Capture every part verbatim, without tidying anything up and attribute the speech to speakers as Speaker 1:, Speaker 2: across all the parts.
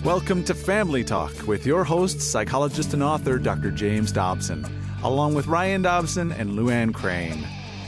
Speaker 1: Welcome to Family Talk with your host, psychologist and author, Doctor James Dobson, along with Ryan Dobson and Luann Crane.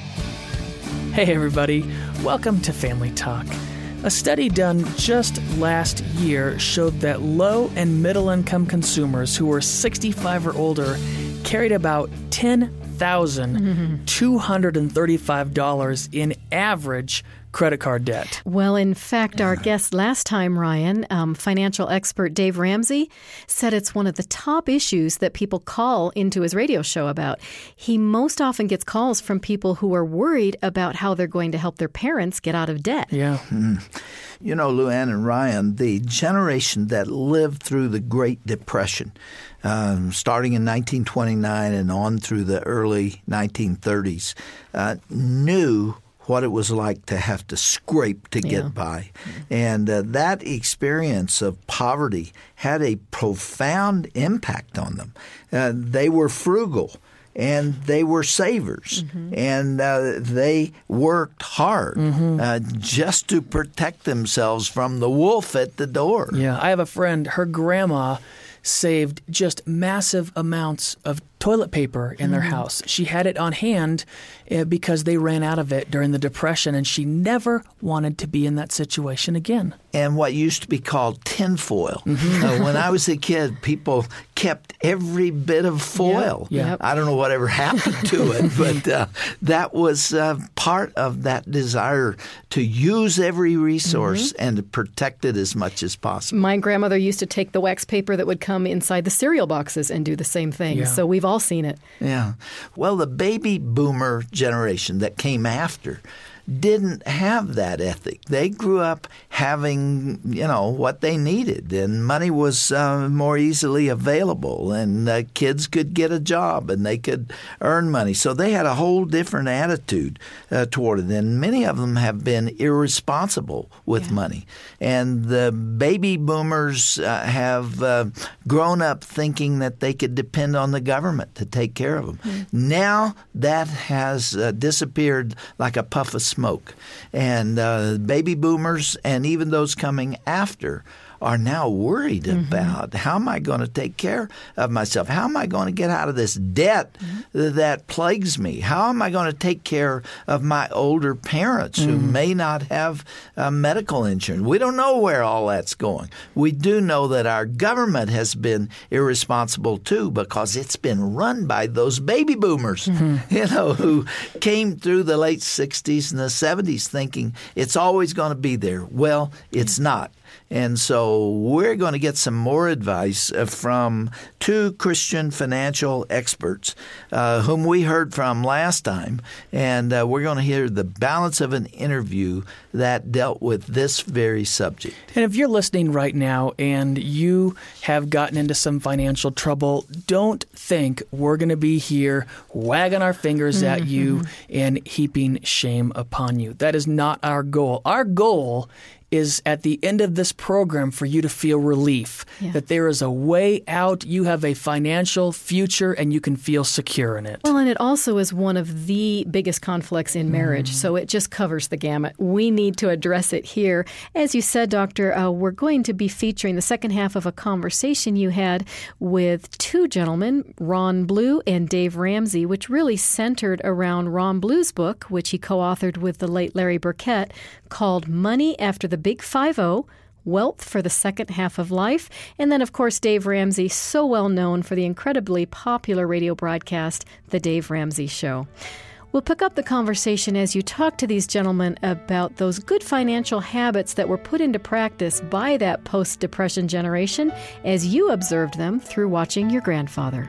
Speaker 2: Hey everybody, welcome to Family Talk. A study done just last year showed that low and middle income consumers who were sixty-five or older carried about ten thousand two hundred thirty-five dollars in average credit card debt.
Speaker 3: Well, in fact, our guest last time, Ryan, um, financial expert Dave Ramsey, said it's one of the top issues that people call into his radio show about. He most often gets calls from people who are worried about how they're going to help their parents get out of debt.
Speaker 2: Yeah.
Speaker 4: Mm. You know, Luann and Ryan, the generation that lived through the Great Depression, um, starting in nineteen twenty-nine and on through the early nineteen thirties, uh, knew what it was like to have to scrape to get
Speaker 3: Yeah.
Speaker 4: by. And uh, that experience of poverty had a profound impact on them. Uh, they were frugal. And they were savers, mm-hmm. and uh, they worked hard mm-hmm. uh, just to protect themselves from the wolf at the door.
Speaker 2: Yeah, I have a friend, her grandma saved just massive amounts of toilet paper in their mm. house. She had it on hand uh, because they ran out of it during the Depression, and she never wanted to be in that situation again.
Speaker 4: And what used to be called tinfoil.
Speaker 2: Mm-hmm.
Speaker 4: Uh, when I was a kid, people kept every bit of foil.
Speaker 2: Yep. Yep.
Speaker 4: I don't know whatever happened to it, but uh, that was uh, part of that desire to use every resource mm-hmm. and to protect it as much as possible.
Speaker 3: My grandmother used to take the wax paper that would come inside the cereal boxes and do the same thing.
Speaker 2: Yeah.
Speaker 3: So we've all seen it.
Speaker 4: Yeah. Well, the baby boomer generation that came after didn't have that ethic. They grew up having, you know, what they needed, and money was uh, more easily available, and uh, kids could get a job, and they could earn money. So they had a whole different attitude uh, toward it, and many of them have been irresponsible with yeah. money. And the baby boomers uh, have uh, grown up thinking that they could depend on the government to take care of them. Mm-hmm. Now that has uh, disappeared like a puff of smoke. Smoke. And uh, baby boomers and even those coming after are now worried mm-hmm. about how am I going to take care of myself? How am I going to get out of this debt mm-hmm. that plagues me? How am I going to take care of my older parents mm-hmm. who may not have uh, medical insurance? We don't know where all that's going. We do know that our government has been irresponsible too, because it's been run by those baby boomers, mm-hmm. you know, who came through the late sixties and the seventies thinking it's always going to be there. Well, it's mm-hmm. not. And so we're going to get some more advice from two Christian financial experts uh, whom we heard from last time. And uh, we're going to hear the balance of an interview that dealt with this very subject.
Speaker 2: And if you're listening right now and you have gotten into some financial trouble, don't think we're going to be here wagging our fingers mm-hmm. at you and heaping shame upon you. That is not our goal. Our goal is at the end of this program for you to feel relief, yeah. that there is a way out, you have a financial future, and you can feel secure in it.
Speaker 3: Well, and it also is one of the biggest conflicts in marriage, mm. so it just covers the gamut. We need to address it here. As you said, Doctor, uh, we're going to be featuring the second half of a conversation you had with two gentlemen, Ron Blue and Dave Ramsey, which really centered around Ron Blue's book, which he co-authored with the late Larry Burkett, called Money After the Big Five-O, Wealth for the Second Half of Life. And then, of course, Dave Ramsey, so well known for the incredibly popular radio broadcast, The Dave Ramsey Show. We'll pick up the conversation as you talk to these gentlemen about those good financial habits that were put into practice by that post-Depression generation as you observed them through watching your grandfather.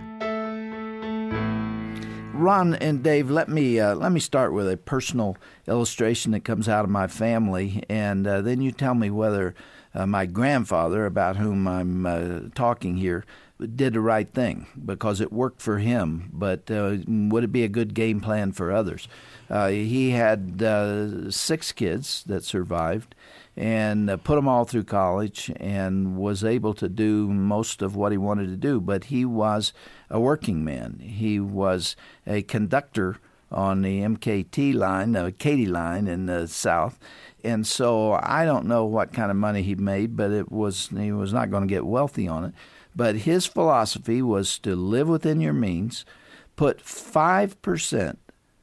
Speaker 4: Ron and Dave, let me uh, let me start with a personal illustration that comes out of my family, and uh, then you tell me whether uh, my grandfather, about whom I'm uh, talking here, did the right thing, because it worked for him, but uh, would it be a good game plan for others? Uh, he had uh, six kids that survived, and uh, put them all through college, and was able to do most of what he wanted to do. But he was a working man. He was a conductor on the M K T line, the Katy line in the South. And so I don't know what kind of money he made, but it was he was not going to get wealthy on it. But his philosophy was to live within your means, put five percent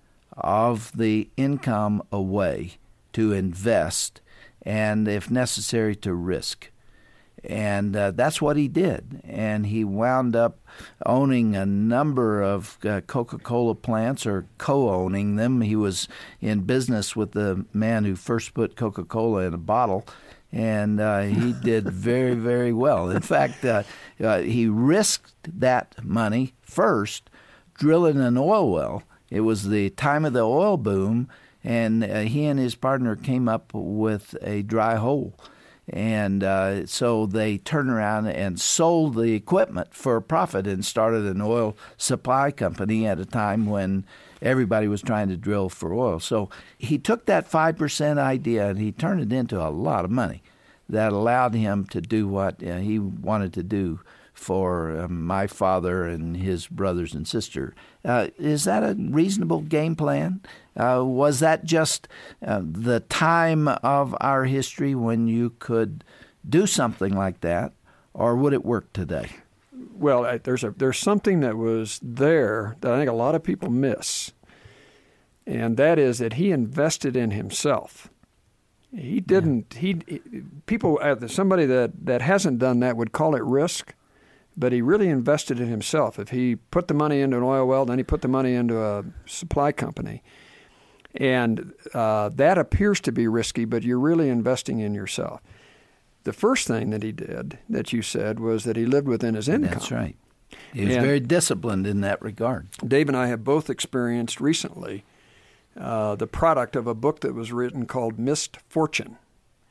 Speaker 4: of the income away to invest, and if necessary, to risk. And uh, that's what he did. And he wound up owning a number of uh, Coca-Cola plants, or co-owning them. He was in business with the man who first put Coca-Cola in a bottle, and uh, he did very, very well. In fact, uh, uh, he risked that money first drilling an oil well. It was the time of the oil boom, and uh, he and his partner came up with a dry hole. And uh, so they turned around and sold the equipment for a profit and started an oil supply company at a time when everybody was trying to drill for oil. So he took that five percent idea and he turned it into a lot of money that allowed him to do what uh, he wanted to do for uh, my father and his brothers and sister. Uh, is that a reasonable game plan? Uh, was that just uh, the time of our history when you could do something like that, or would it work today?
Speaker 5: Well, there's a there's something that was there that I think a lot of people miss, and that is that he invested in himself. He didn't. Yeah. He people somebody that, that hasn't done that would call it risk. But he really invested in himself. If he put the money into an oil well, then he put the money into a supply company. And uh, that appears to be risky, but you're really investing in yourself. The first thing that he did, that you said, was that he lived within his income.
Speaker 4: That's right. He was
Speaker 5: and
Speaker 4: very disciplined in that regard.
Speaker 5: Dave and I have both experienced recently uh, the product of a book that was written called Missed Fortune.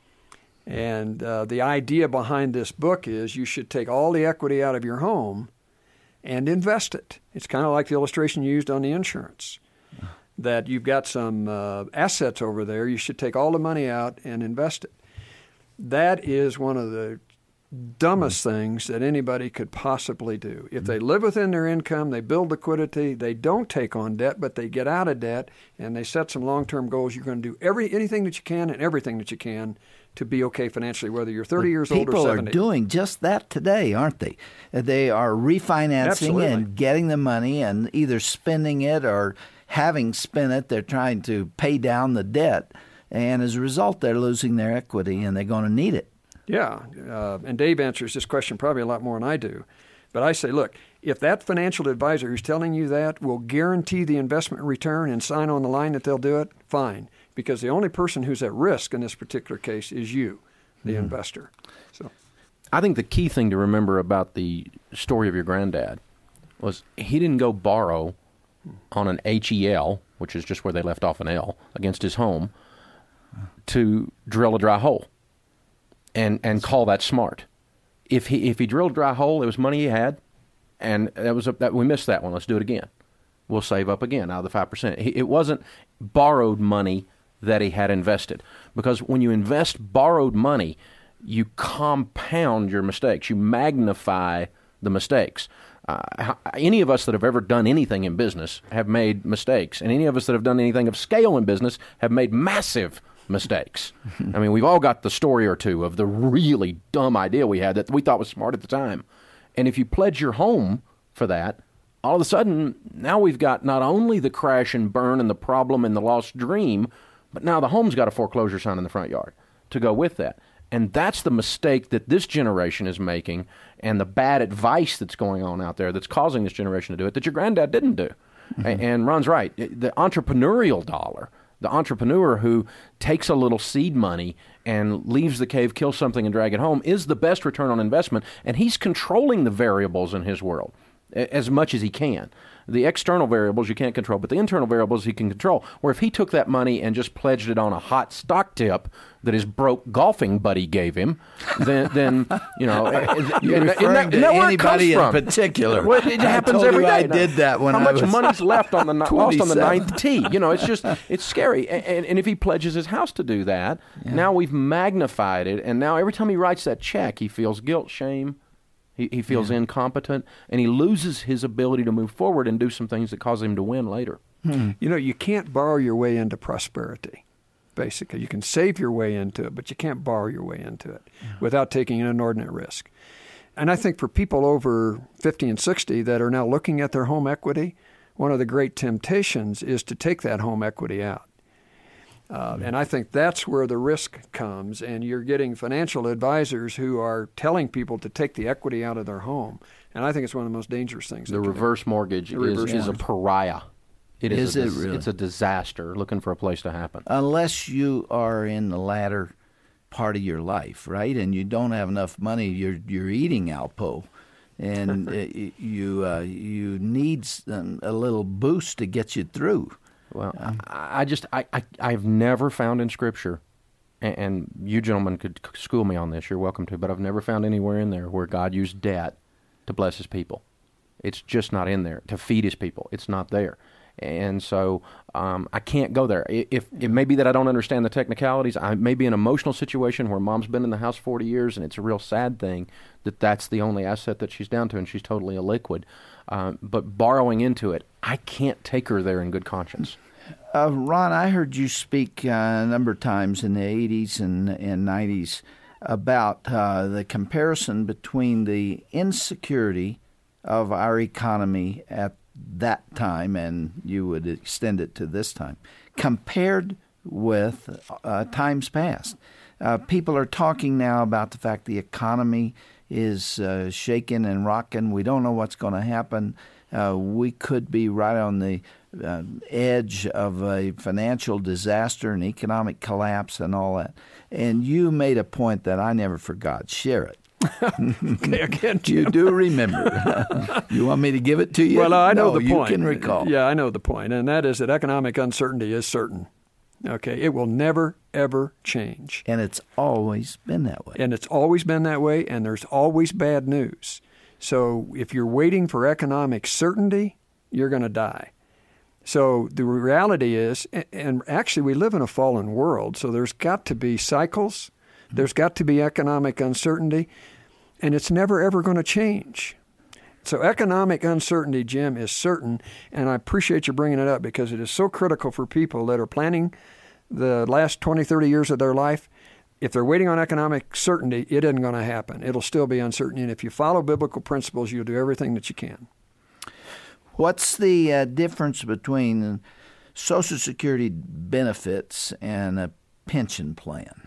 Speaker 5: And uh, the idea behind this book is you should take all the equity out of your home and invest it. It's kind of like the illustration you used on the insurance, that you've got some uh, assets over there. You should take all the money out and invest it. That is one of the dumbest things that anybody could possibly do. If they live within their income, they build liquidity, they don't take on debt, but they get out of debt, and they set some long-term goals. You're going to do every anything that you can and everything that you can to be okay financially, whether you're thirty years old or seventy.
Speaker 4: People are doing just that today, aren't they? They are refinancing
Speaker 5: Absolutely.
Speaker 4: and getting the money and either spending it or having spent it. They're trying to pay down the debt, and as a result, they're losing their equity, and they're going to need it.
Speaker 5: Yeah, uh, and Dave answers this question probably a lot more than I do. But I say, look, if that financial advisor who's telling you that will guarantee the investment return and sign on the line that they'll do it, fine. Because the only person who's at risk in this particular case is you, the mm-hmm. investor. So,
Speaker 6: I think the key thing to remember about the story of your granddad was he didn't go borrow on an H E L, which is just where they left off an L, against his home, to drill a dry hole and, and call that smart. If he if he drilled a dry hole, it was money he had, and that was a, that we missed that one. Let's do it again. We'll save up again out of the five percent. It wasn't borrowed money that he had invested, because when you invest borrowed money, you compound your mistakes. You magnify the mistakes. Uh, any of us that have ever done anything in business have made mistakes, and any of us that have done anything of scale in business have made massive mistakes. I mean, we've all got the story or two of the really dumb idea we had that we thought was smart at the time. And if you pledge your home for that, all of a sudden, now we've got not only the crash and burn and the problem and the lost dream, but now the home's got a foreclosure sign in the front yard to go with that. And that's the mistake that this generation is making, and the bad advice that's going on out there that's causing this generation to do it that your granddad didn't do. Mm-hmm. And Ron's right. The entrepreneurial dollar, the entrepreneur who takes a little seed money and leaves the cave, kills something, and drag it home, is the best return on investment, and he's controlling the variables in his world as much as he can. The external variables you can't control, but the internal variables he can control. Where if he took that money and just pledged it on a hot stock tip that his broke golfing buddy gave him, then, then you know,
Speaker 4: you're and, referring and that, to anybody in particular.
Speaker 6: Well, it happens
Speaker 4: I
Speaker 6: every day.
Speaker 4: I did that when
Speaker 6: How
Speaker 4: I
Speaker 6: much
Speaker 4: was
Speaker 6: money's left on the lost on the ninth tee? You know, it's just it's scary. And, and if he pledges his house to do that, yeah. now we've magnified it, and now every time he writes that check, he feels guilt, shame. He, he feels yeah. incompetent, and he loses his ability to move forward and do some things that cause him to win later.
Speaker 4: Hmm.
Speaker 5: You know, you can't borrow your way into prosperity, basically. You can save your way into it, but you can't borrow your way into it yeah. without taking an inordinate risk. And I think for people over fifty and sixty that are now looking at their home equity, one of the great temptations is to take that home equity out. Uh, mm-hmm. And I think that's where the risk comes, and you're getting financial advisors who are telling people to take the equity out of their home. And I think it's one of the most dangerous things.
Speaker 6: The reverse mortgage, the reverse is, mortgage is a pariah. It is,
Speaker 4: is
Speaker 6: a,
Speaker 4: it really?
Speaker 6: It's a disaster looking for a place to happen.
Speaker 4: Unless you are in the latter part of your life, right? And you don't have enough money, you're you're eating Alpo, and uh, you uh, you need a little boost to get you through.
Speaker 6: Well, um, I, I just I, I I've never found in Scripture, and, and you gentlemen could school me on this. You're welcome to, but I've never found anywhere in there where God used debt to bless His people. It's just not in there to feed His people. It's not there. And so um, I can't go there. If it may be that I don't understand the technicalities, I may be in an emotional situation where mom's been in the house forty years, and it's a real sad thing that that's the only asset that she's down to, and she's totally illiquid. Um, but borrowing into it, I can't take her there in good conscience.
Speaker 4: Uh, Ron, I heard you speak uh, a number of times in the eighties and, and nineties about uh, the comparison between the insecurity of our economy at that time, and you would extend it to this time, compared with uh, times past. Uh, people are talking now about the fact the economy is uh, shaking and rocking. We don't know what's going to happen. Uh, we could be right on the uh, edge of a financial disaster and economic collapse and all that. And you made a point that I never forgot. Share it.
Speaker 5: Okay, again, Jim.
Speaker 4: You do remember. You want me to give it to you?
Speaker 5: Well, I know
Speaker 4: no,
Speaker 5: the point.
Speaker 4: You can recall.
Speaker 5: Yeah, I know the point, and that is that economic uncertainty is certain. Okay, it will never, ever change.
Speaker 4: And it's always been that way.
Speaker 5: And it's always been that way, and there's always bad news. So if you're waiting for economic certainty, you're going to die. So the reality is, and actually we live in a fallen world, so there's got to be cycles. There's got to be economic uncertainty, and it's never, ever going to change. So economic uncertainty, Jim, is certain, and I appreciate you bringing it up because it is so critical for people that are planning the last twenty, thirty years of their life. If they're waiting on economic certainty, it isn't going to happen. It'll still be uncertain, and if you follow biblical principles, you'll do everything that you can.
Speaker 4: What's the uh, difference between Social Security benefits and a pension plan?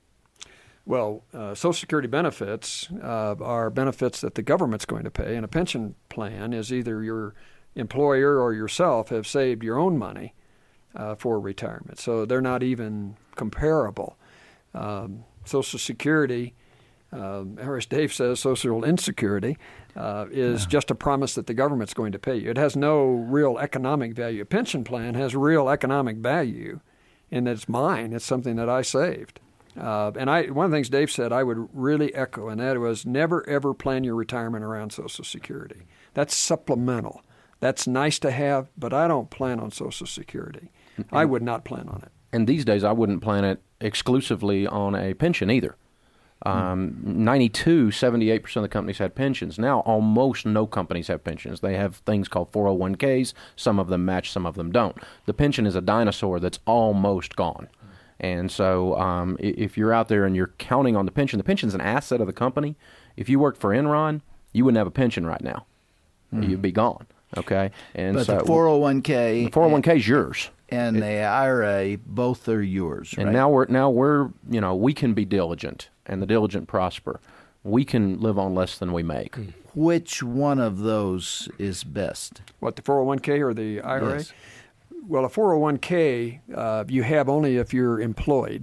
Speaker 5: Well, uh, Social Security benefits uh, are benefits that the government's going to pay, and a pension plan is either your employer or yourself have saved your own money uh, for retirement. So they're not even comparable. Um, Social Security, um, or as Dave says, social insecurity, uh, is yeah. just a promise that the government's going to pay you. It has no real economic value. A pension plan has real economic value in that it's mine. It's something that I saved. Uh, and I, one of the things Dave said I would really echo, and that was never, ever plan your retirement around Social Security. That's supplemental. That's nice to have, but I don't plan on Social Security. And, I would not plan on it.
Speaker 6: And these days I wouldn't plan it exclusively on a pension either. Um, hmm. ninety-two, seventy-eight percent of the companies had pensions. Now almost no companies have pensions. They have things called four oh one k's. Some of them match, some of them don't. The pension is a dinosaur that's almost gone. And so um, if you're out there and you're counting on the pension, the pension's an asset of the company. If you worked for Enron, you wouldn't have a pension right now. Mm. You'd be gone, okay? And
Speaker 4: but
Speaker 6: so
Speaker 4: the four oh one k...
Speaker 6: The four oh one k is yours.
Speaker 4: And
Speaker 6: it,
Speaker 4: the I R A, both are yours,
Speaker 6: and
Speaker 4: right?
Speaker 6: now we're, now we're, you know, we can be diligent, and the diligent prosper. We can live on less than we make.
Speaker 4: Which one of those is best?
Speaker 5: What, the four oh one k or the I R A?
Speaker 4: Yes.
Speaker 5: Well, a four oh one k uh, you have only if you're employed,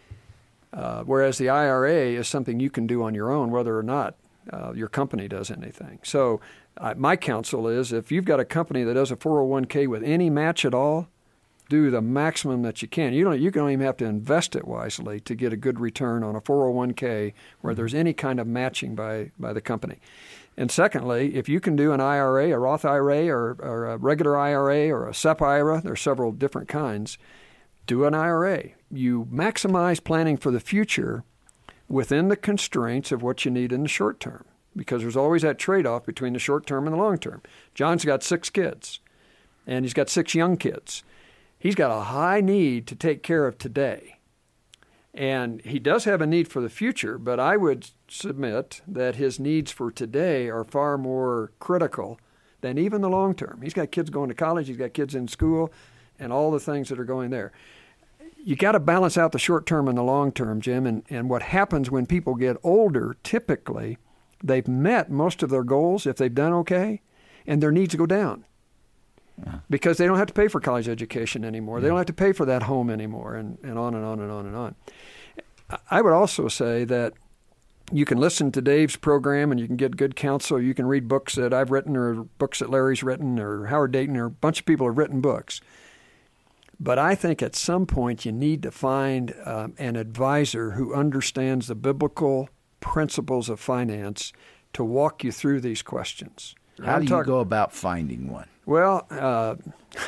Speaker 5: uh, whereas the I R A is something you can do on your own whether or not uh, your company does anything. So uh, my counsel is if you've got a company that does a four oh one k with any match at all, do the maximum that you can. You don't, you don't even have to invest it wisely to get a good return on a four oh one k where there's any kind of matching by, by the company. And secondly, if you can do an I R A, a Roth I R A, or, or a regular I R A, or a S E P I R A, there are several different kinds, do an I R A. You maximize planning for the future within the constraints of what you need in the short term, because there's always that trade-off between the short term and the long term. John's got six kids. and he's got six young kids. He's got a high need to take care of today. And he does have a need for the future, but I would submit that his needs for today are far more critical than even the long term. He's got kids going to college, he's got kids in school, and all the things that are going there. You got to balance out the short term and the long term, Jim, and, and what happens when people get older, typically, they've met most of their goals if they've done okay, and their needs go down. Yeah. Because they don't have to pay for college education anymore. Yeah. They don't have to pay for that home anymore, and, and on and on and on and on. I would also say that you can listen to Dave's program and you can get good counsel. You can read books that I've written or books that Larry's written or Howard Dayton or a bunch of people have written books. But I think at some point you need to find um, an advisor who understands the biblical principles of finance to walk you through these questions.
Speaker 4: How
Speaker 5: I'm
Speaker 4: do you
Speaker 5: talk-
Speaker 4: go about finding one?
Speaker 5: Well, uh,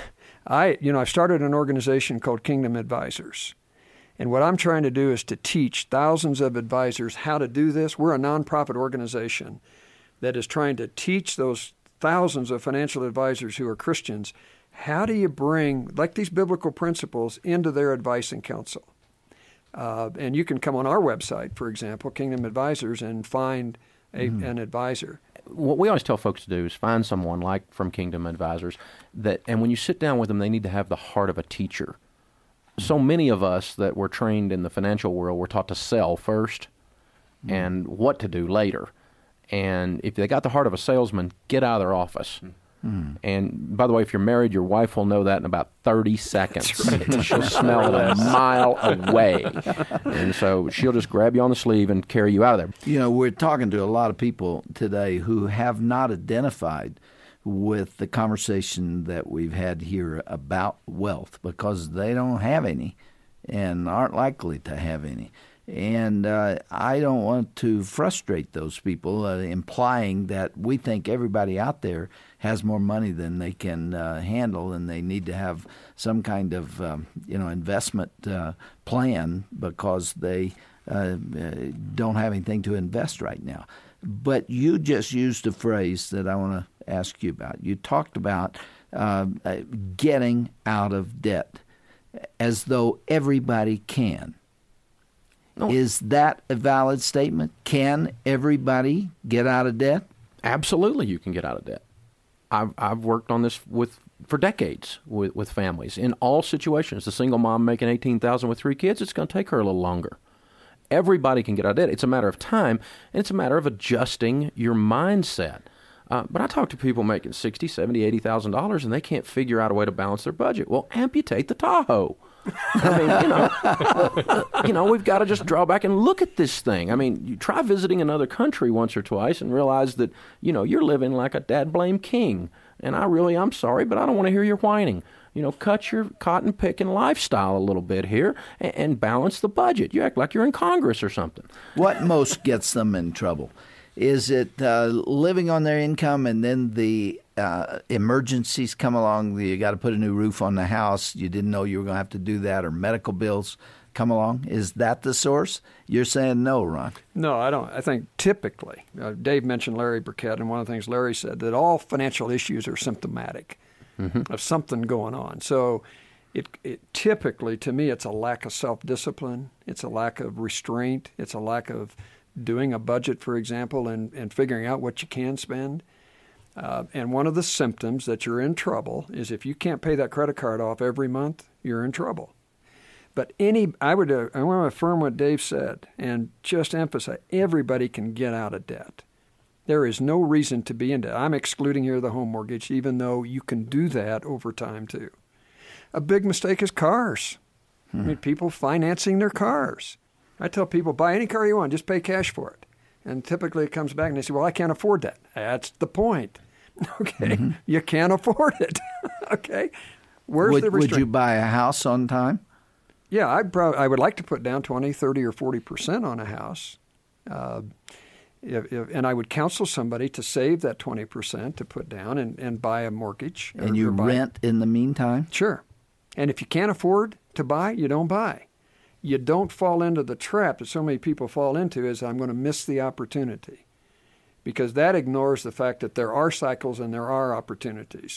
Speaker 5: I you know I started an organization called Kingdom Advisors, and what I'm trying to do is to teach thousands of advisors how to do this. We're a nonprofit organization that is trying to teach those thousands of financial advisors who are Christians how do you bring like these biblical principles into their advice and counsel. Uh, and you can come on our website, for example, Kingdom Advisors, and find a, mm-hmm. an advisor.
Speaker 6: What we always tell folks to do is find someone like from Kingdom Advisors that, and when you sit down with them, they need to have the heart of a teacher. So many of us that were trained in the financial world were taught to sell first mm. and what to do later. And if they got the heart of a salesman, get out of their office. Mm. And by the way, if you're married, your wife will know that in about thirty seconds. Right. She'll smell it a mile away. And so she'll just grab you on the sleeve and carry you out of there.
Speaker 4: You know, we're talking to a lot of people today who have not identified with the conversation that we've had here about wealth because they don't have any and aren't likely to have any. And uh, I don't want to frustrate those people, uh, implying that we think everybody out there has more money than they can uh, handle, and they need to have some kind of um, you know investment uh, plan because they uh, don't have anything to invest right now. But you just used a phrase that I want to ask you about. You talked about uh, getting out of debt as though everybody can.
Speaker 6: No.
Speaker 4: Is that a valid statement? Can everybody get out of debt?
Speaker 6: Absolutely, you can get out of debt. I've I've worked on this with for decades with, with families in all situations. The single mom making eighteen thousand dollars with three kids, it's going to take her a little longer. Everybody can get out of debt. It's a matter of time, and it's a matter of adjusting your mindset. Uh, but I talk to people making sixty thousand dollars, seventy thousand dollars, eighty thousand dollars, and they can't figure out a way to balance their budget. Well, amputate the Tahoe. I mean, you know, you know, we've got to just draw back and look at this thing. I mean, you try visiting another country once or twice and realize that, you know, you're living like a dad-blame king. And I really, I'm sorry, but I don't want to hear your whining. You know, cut your cotton-picking lifestyle a little bit here and, and balance the budget. You act like you're in Congress or something.
Speaker 4: What most gets them in trouble? Is it uh, living on their income and then the uh, emergencies come along? You got to put a new roof on the house. You didn't know you were going to have to do that, or medical bills come along. Is that the source? You're saying no, Ron.
Speaker 5: No, I don't. I think typically, uh, Dave mentioned Larry Burkett, and one of the things Larry said, that all financial issues are symptomatic mm-hmm. of something going on. So it, it typically, to me, it's a lack of self-discipline. It's a lack of restraint. It's a lack of doing a budget, for example, and, and figuring out what you can spend. Uh, and one of the symptoms that you're in trouble is if you can't pay that credit card off every month, you're in trouble. But any, I would, uh, I want to affirm what Dave said and just emphasize, everybody can get out of debt. There is no reason to be in debt. I'm excluding here the home mortgage, even though you can do that over time too. A big mistake is cars. Hmm. I mean, people financing their cars. I tell people, buy any car you want, just pay cash for it. And typically it comes back and they say, well, I can't afford that. That's the point. Okay, mm-hmm. You can't afford it. Okay, where's
Speaker 4: would,
Speaker 5: the restraint?
Speaker 4: Would you buy a house on time?
Speaker 5: Yeah, I'd probably, I would like to put down twenty, thirty, or forty percent on a house. Uh, if, if, and I would counsel somebody to save that twenty percent to put down and, and buy a mortgage.
Speaker 4: And
Speaker 5: or,
Speaker 4: you
Speaker 5: or buy,
Speaker 4: rent in the meantime?
Speaker 5: Sure. And if you can't afford to buy, you don't buy. You don't fall into the trap that so many people fall into is I'm going to miss the opportunity. Because that ignores the fact that there are cycles and there are opportunities.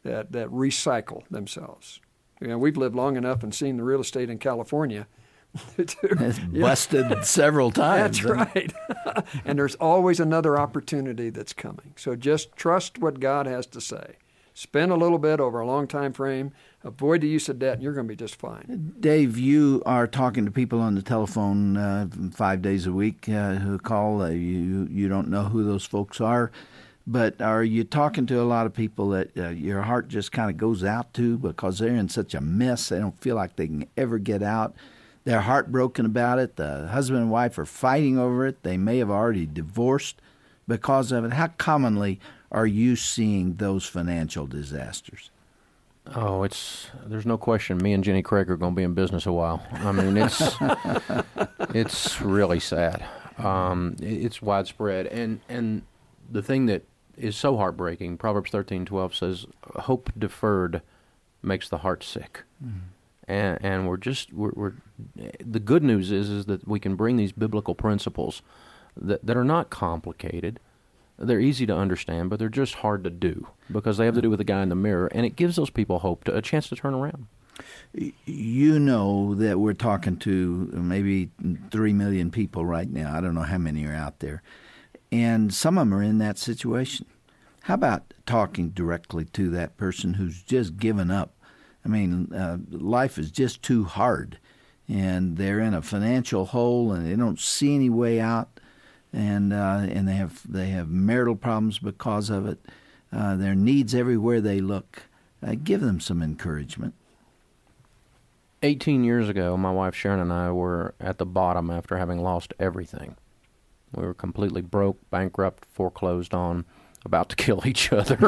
Speaker 5: that, that recycle themselves. You know, we've lived long enough and seen the real estate in California.
Speaker 4: It's busted yeah. several times.
Speaker 5: That's right. And there's always another opportunity that's coming. So just trust what God has to say. Spend a little bit over a long time frame. Avoid the use of debt, and you're going to be just fine.
Speaker 4: Dave, you are talking to people on the telephone uh, five days a week uh, who call. Uh, you you don't know who those folks are, but are you talking to a lot of people that uh, your heart just kind of goes out to because they're in such a mess? They don't feel like they can ever get out. They're heartbroken about it. The husband and wife are fighting over it. They may have already divorced because of it. How commonly are you seeing those financial disasters?
Speaker 6: Oh, it's there's no question. Me and Jenny Craig are going to be in business a while. I mean, it's it's really sad. Um, it's widespread, and and the thing that is so heartbreaking. Proverbs thirteen twelve says, "Hope deferred makes the heart sick." Mm-hmm. And, and we're just we're, we're the good news is is that we can bring these biblical principles that that are not complicated. They're easy to understand, but they're just hard to do because they have to do with the guy in the mirror, and it gives those people hope, to, a chance to turn around.
Speaker 4: You know that we're talking to maybe three million people right now. I don't know how many are out there, and some of them are in that situation. How about talking directly to that person who's just given up? I mean, uh, life is just too hard, and they're in a financial hole, and they don't see any way out. And uh, and they have they have marital problems because of it. Uh, their needs everywhere they look. Uh, give them some encouragement.
Speaker 6: Eighteen years ago, my wife Sharon and I were at the bottom after having lost everything. We were completely broke, bankrupt, foreclosed on, about to kill each other.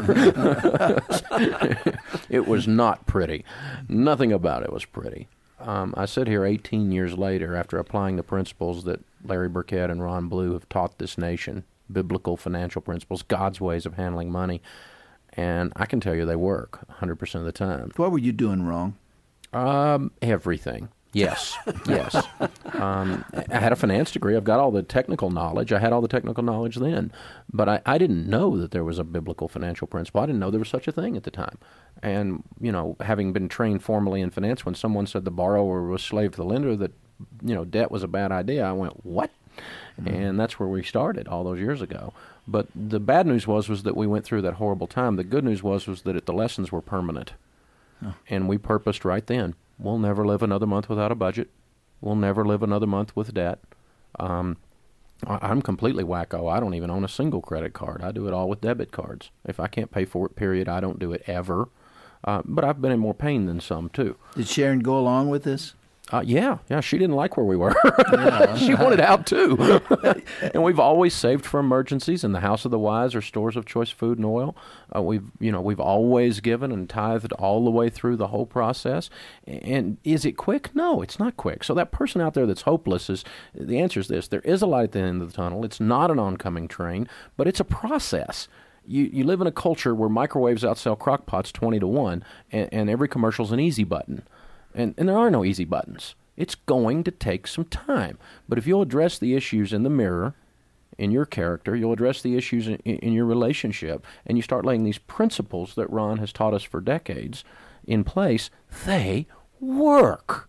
Speaker 6: It was not pretty. Nothing about it was pretty. Um, I sit here eighteen years later after applying the principles that Larry Burkett and Ron Blue have taught this nation, biblical financial principles, God's ways of handling money, and I can tell you they work one hundred percent of the time.
Speaker 4: What were you doing wrong?
Speaker 6: Um, everything. Yes, yes. Um, I had a finance degree. I've got all the technical knowledge. I had all the technical knowledge then, but I, I didn't know that there was a biblical financial principle. I didn't know there was such a thing at the time. And, you know, having been trained formally in finance, when someone said the borrower was slave to the lender, that, you know, debt was a bad idea, I went, what? Mm-hmm. And that's where we started all those years ago. But the bad news was was that we went through that horrible time. The good news was was that it, the lessons were permanent. Oh. And we purposed right then, we'll never live another month without a budget. We'll never live another month with debt. Um, I, I'm completely wacko. I don't even own a single credit card. I do it all with debit cards. If I can't pay for it, period, I don't do it ever. Uh, but I've been in more pain than some, too.
Speaker 4: Did Sharon go along with this?
Speaker 6: Uh, yeah, yeah. She didn't like where we were. Yeah. She wanted out, too. And we've always saved for emergencies. In the House of the Wise are stores of choice food and oil. Uh, we've, you know, we've always given and tithed all the way through the whole process. And is it quick? No, it's not quick. So that person out there that's hopeless, is the answer is this. There is a light at the end of the tunnel. It's not an oncoming train, but it's a process. You you live in a culture where microwaves outsell crock pots twenty to one, and, and every commercial's an easy button. And, and there are no easy buttons. It's going to take some time. But if you'll address the issues in the mirror, in your character, you'll address the issues in, in your relationship, and you start laying these principles that Ron has taught us for decades in place, they work.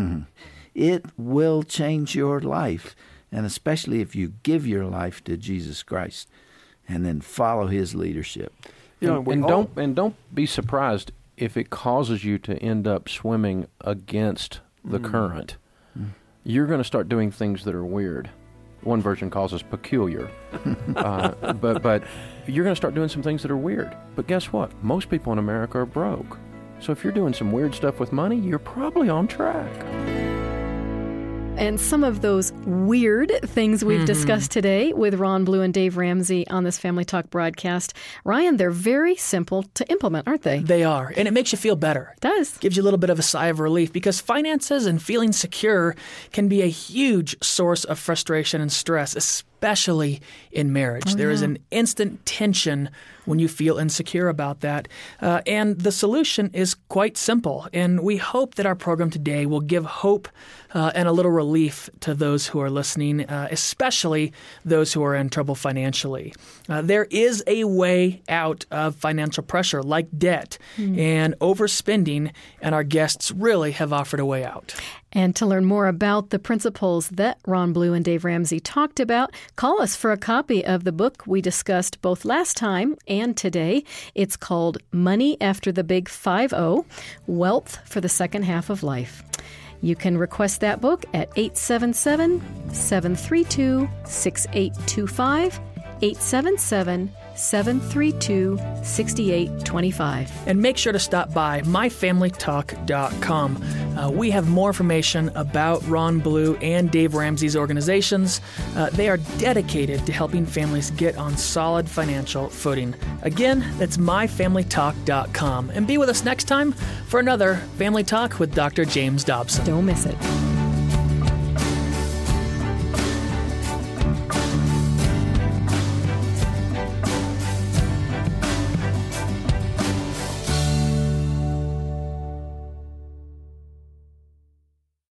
Speaker 4: It will change your life, and especially if you give your life to Jesus Christ and then follow his leadership.
Speaker 6: You know, and, and don't and don't be surprised if it causes you to end up swimming against the mm. current. Mm. You're going to start doing things that are weird. One version calls us peculiar. uh, but but you're going to start doing some things that are weird. But guess what? Most people in America are broke. So if you're doing some weird stuff with money, you're probably on track.
Speaker 3: And some of those weird things we've mm-hmm. discussed today with Ron Blue and Dave Ramsey on this Family Talk broadcast, Ryan, they're very simple to implement, aren't they?
Speaker 2: They are. And it makes you feel better.
Speaker 3: It does.
Speaker 2: Gives you a little bit of a sigh of relief, because finances and feeling secure can be a huge source of frustration and stress, especially especially in marriage.
Speaker 3: Oh,
Speaker 2: there
Speaker 3: yeah.
Speaker 2: is an instant tension when you feel insecure about that. Uh, and the solution is quite simple. And we hope that our program today will give hope uh, and a little relief to those who are listening, uh, especially those who are in trouble financially. Uh, there is a way out of financial pressure like debt mm. and overspending, and our guests really have offered a way out.
Speaker 3: And to learn more about the principles that Ron Blue and Dave Ramsey talked about, call us for a copy of the book we discussed both last time and today. It's called Money After the Big five oh, Wealth for the Second Half of Life. You can request that book at eight seven seven, seven three two, six eight two five, eight seven seven, seven three two, six eight two five.
Speaker 2: And make sure to stop by my family talk dot com. Uh, we have more information about Ron Blue and Dave Ramsey's organizations. Uh, they are dedicated to helping families get on solid financial footing. Again, that's my family talk dot com. And be with us next time for another Family Talk with Doctor James Dobson.
Speaker 3: Don't miss it.